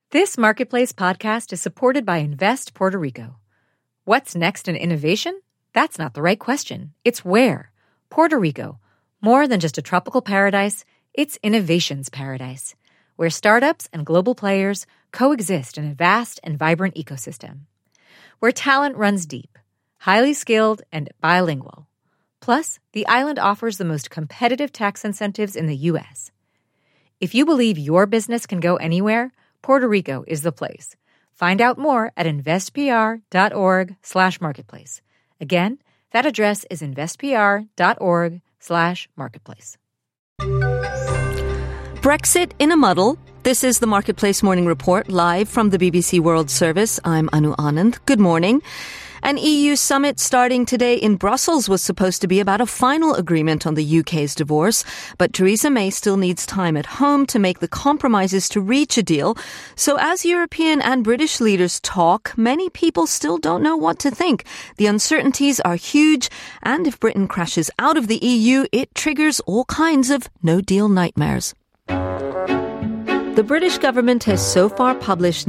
This Marketplace podcast is supported by Invest Puerto Rico. What's next in innovation? That's not the right question. It's where. Puerto Rico. More than just a tropical paradise, it's innovation's paradise, where startups and global players coexist in a vast and vibrant ecosystem. Where talent runs deep, highly skilled, and bilingual. Plus, the island offers the most competitive tax incentives in the U.S. If you believe your business can go anywhere, Puerto Rico is the place. Find out more at investpr.org/marketplace. Again, that address is investpr.org/marketplace. Brexit in a muddle. This is the Marketplace Morning Report, live from the BBC World Service. I'm Anu Anand. Good morning. An EU summit starting today in Brussels was supposed to be about a final agreement on the UK's divorce, but Theresa May still needs time at home to make the compromises to reach a deal. So as European and British leaders talk, many people still don't know what to think. The uncertainties are huge, and if Britain crashes out of the EU, it triggers all kinds of no-deal nightmares. The British government has so far published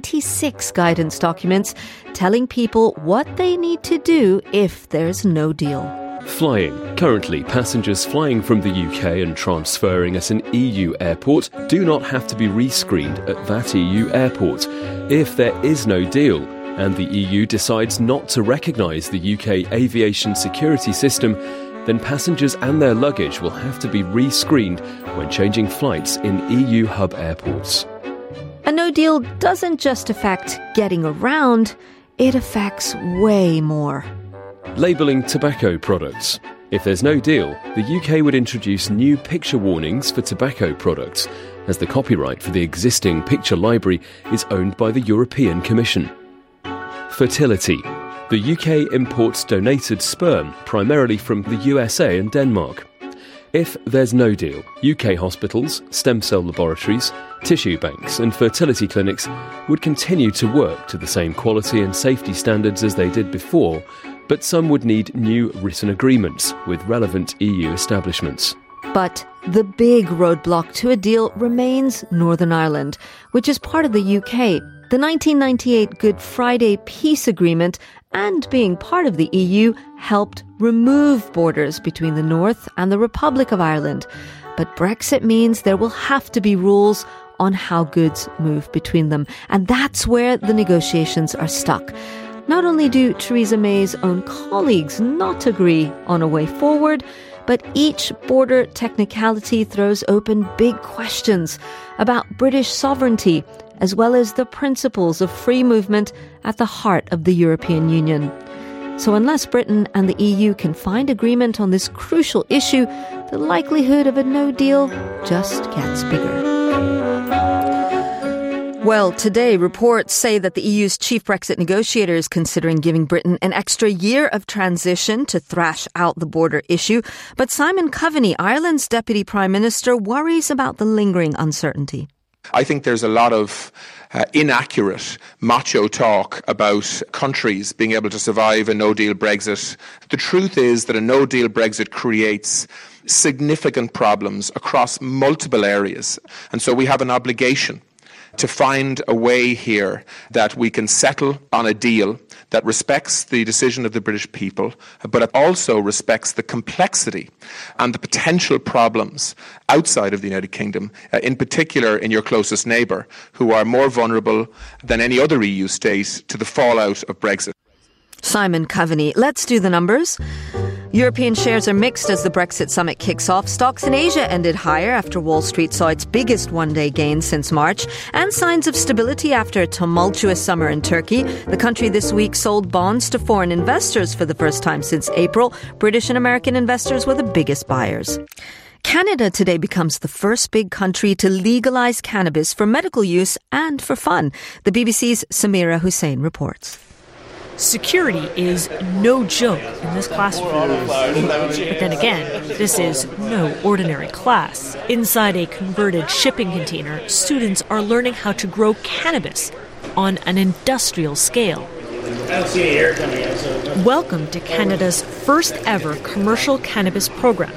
96 guidance documents telling people what they need to do if there's no deal. Flying. Currently, passengers flying from the UK and transferring at an EU airport do not have to be rescreened at that EU airport. If there is no deal and the EU decides not to recognise the UK aviation security system, then passengers and their luggage will have to be rescreened when changing flights in EU hub airports. A no deal doesn't just affect getting around, it affects way more. Labelling tobacco products. If there's no deal, the UK would introduce new picture warnings for tobacco products, as the copyright for the existing picture library is owned by the European Commission. Fertility. The UK imports donated sperm, primarily from the USA and Denmark. If there's no deal, UK hospitals, stem cell laboratories, tissue banks and fertility clinics would continue to work to the same quality and safety standards as they did before, but some would need new written agreements with relevant EU establishments. But the big roadblock to a deal remains Northern Ireland, which is part of the UK. The 1998 Good Friday Peace Agreement and being part of the EU helped remove borders between the North and the Republic of Ireland. But Brexit means there will have to be rules on how goods move between them. And that's where the negotiations are stuck. Not only do Theresa May's own colleagues not agree on a way forward, but each border technicality throws open big questions about British sovereignty, as well as the principles of free movement at the heart of the European Union. So unless Britain and the EU can find agreement on this crucial issue, the likelihood of a no deal just gets bigger. Well, today, reports say that the EU's chief Brexit negotiator is considering giving Britain an extra year of transition to thrash out the border issue. But Simon Coveney, Ireland's Deputy Prime Minister, worries about the lingering uncertainty. I think there's a lot of inaccurate macho talk about countries being able to survive a no-deal Brexit. The truth is that a no-deal Brexit creates significant problems across multiple areas. And so we have an obligation to find a way here that we can settle on a deal that respects the decision of the British people, but it also respects the complexity and the potential problems outside of the United Kingdom, in particular in your closest neighbour, who are more vulnerable than any other EU state to the fallout of Brexit. Simon Coveney. Let's do the numbers. European shares are mixed as the Brexit summit kicks off. Stocks in Asia ended higher after Wall Street saw its biggest one-day gain since March, and signs of stability after a tumultuous summer in Turkey. The country this week sold bonds to foreign investors for the first time since April. British and American investors were the biggest buyers. Canada today becomes the first big country to legalize cannabis for medical use and for fun. The BBC's Samira Hussain reports. Security is no joke in this classroom. But then again, this is no ordinary class. Inside a converted shipping container, students are learning how to grow cannabis on an industrial scale. Welcome to Canada's first ever commercial cannabis program.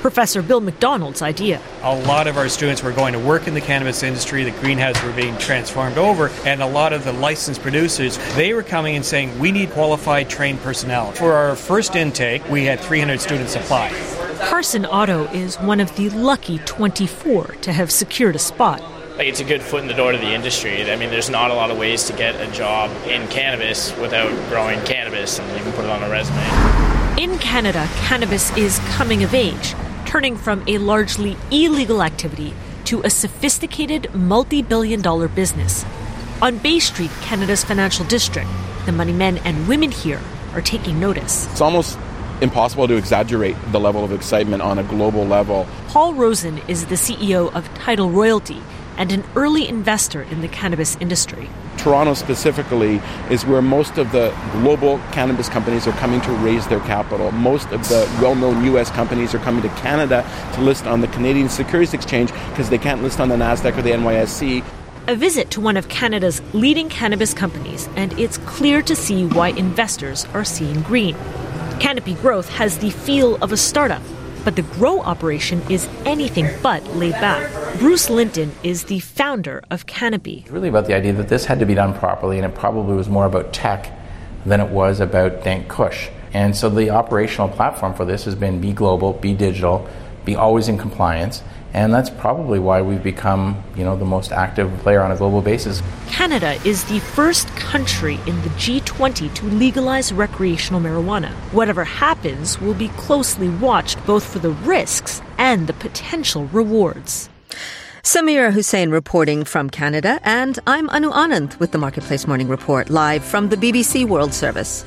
Professor Bill McDonald's idea. A lot of our students were going to work in the cannabis industry, the greenhouses were being transformed over, and a lot of the licensed producers, they were coming and saying, we need qualified, trained personnel. For our first intake, we had 300 students apply. Carson Otto is one of the lucky 24 to have secured a spot. It's a good foot in the door to the industry. I mean, there's not a lot of ways to get a job in cannabis without growing cannabis, and you can put it on a resume. In Canada, cannabis is coming of age, turning from a largely illegal activity to a sophisticated multi-billion-dollar business. On Bay Street, Canada's financial district, the money men and women here are taking notice. It's almost impossible to exaggerate the level of excitement on a global level. Paul Rosen is the CEO of Tidal Royalty and an early investor in the cannabis industry. Toronto specifically is where most of the global cannabis companies are coming to raise their capital. Most of the well-known U.S. companies are coming to Canada to list on the Canadian Securities Exchange because they can't list on the NASDAQ or the NYSE. A visit to one of Canada's leading cannabis companies, and it's clear to see why investors are seeing green. Canopy Growth has the feel of a startup, but the grow operation is anything but laid back. Bruce Linton is the founder of Canopy. It's really about the idea that this had to be done properly, and it probably was more about tech than it was about dank kush. And so the operational platform for this has been be global, be digital, be always in compliance. And that's probably why we've become, the most active player on a global basis. Canada is the first country in the G20 to legalize recreational marijuana. Whatever happens will be closely watched both for the risks and the potential rewards. Samira Hussain reporting from Canada, and I'm Anu Anand with the Marketplace Morning Report, live from the BBC World Service.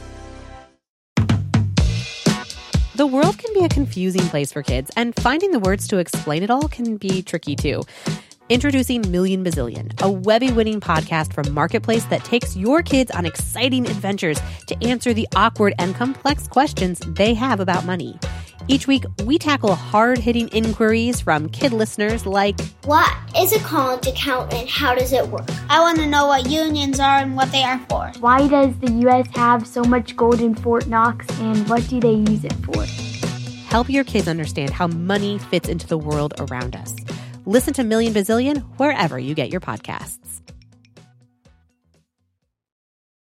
The world can be a confusing place for kids, and finding the words to explain it all can be tricky too. Introducing Million Bazillion, a Webby-winning podcast from Marketplace that takes your kids on exciting adventures to answer the awkward and complex questions they have about money. Each week, we tackle hard-hitting inquiries from kid listeners like, what is a college account and how does it work? I want to know what unions are and what they are for. Why does the U.S. have so much gold in Fort Knox and what do they use it for? Help your kids understand how money fits into the world around us. Listen to Million Bazillion wherever you get your podcasts.